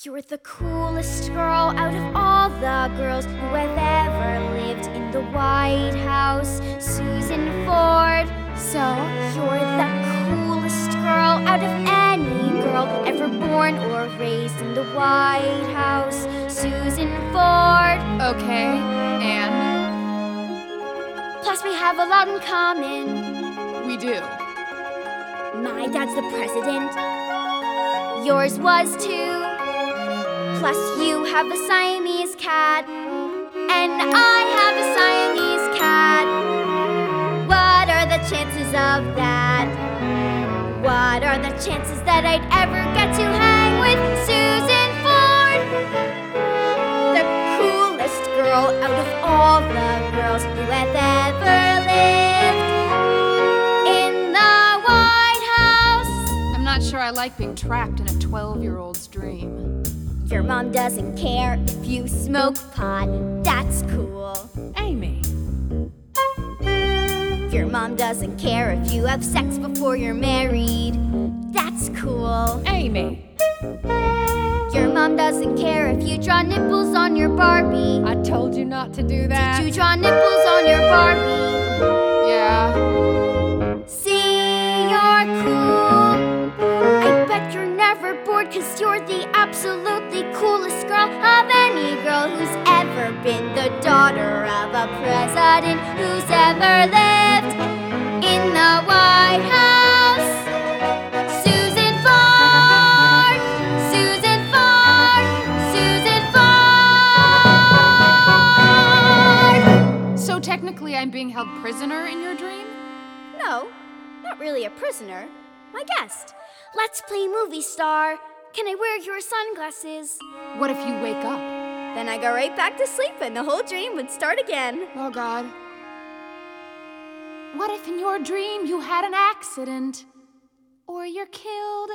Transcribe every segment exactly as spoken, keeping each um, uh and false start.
You're the coolest girl out of all the girls who have ever lived in the White House. Susan Ford. So, you're the coolest girl out of any girl ever born or raised in the White House. Susan Ford. Okay, and? Plus we have a lot in common. We do. My dad's the president. Yours was too. Plus you have a Siamese cat. And I have a Siamese cat. What are the chances of that? What are the chances that I'd ever get to hang with Susan Ford? The coolest girl out of all the girls who have ever lived in the White House. I'm not sure I like being trapped in a twelve-year-old's dream. Your mom doesn't care if you smoke pot. That's cool. Amy. Your mom doesn't care if you have sex before you're married. That's cool. Amy. Your mom doesn't care if you draw nipples on your Barbie. I told you not to do that. Did you draw nipples on your Barbie? Yeah. See, you're cool. I bet you're never bored, 'cause you're the absolutely coolest girl of any girl who's ever been the daughter of a president who's ever lived in the White House. Susan Ford, Susan Ford, Susan Ford. So technically I'm being held prisoner in your dream? No, not really a prisoner. My guest. Let's play movie star. Can I wear your sunglasses? What if you wake up? Then I go right back to sleep and the whole dream would start again. Oh, God. What if in your dream you had an accident? Or you're killed?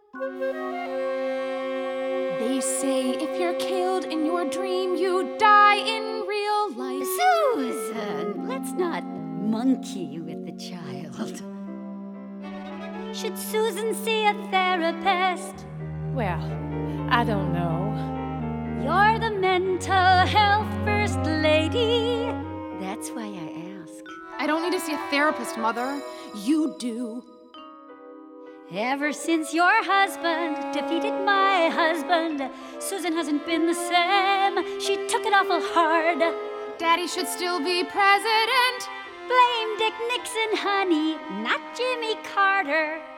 They say if you're killed in your dream, you die in real life. Susan, let's not monkey with the child. Should Susan see a therapist? Well, I don't know. You're the mental health first lady. That's why I ask. I don't need to see a therapist, Mother. You do. Ever since your husband defeated my husband, Susan hasn't been the same. She took it awful hard. Daddy should still be president. Blame Dick Nixon, honey, not Jimmy Carter.